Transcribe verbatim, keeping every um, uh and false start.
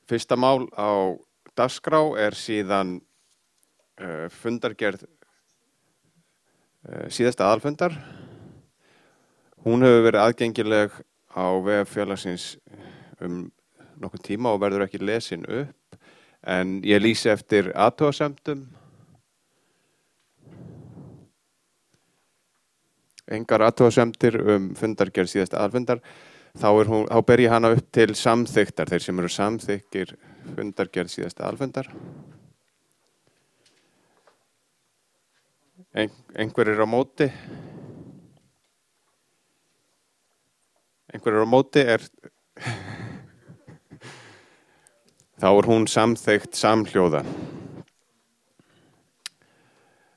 Fyrsta mál á dagskrá er síðan uh, fundargerð uh, síðasta aðalfundar. Hún hefur verið aðgengileg á vef félagsins um nokkurn tíma og verður ekki lesin upp, en ég lýsi eftir athugasemdum. Engar athugasemdir um fundargerð síðasta aðalfundar. Þá, er hún, þá ber ég hana upp til samþykktar, þeir sem eru samþykkir fundargerð síðasta aðalfundar. Ein, einhver er á móti? Einhver er á móti? Er... Þá er hún samþykkt samhljóða.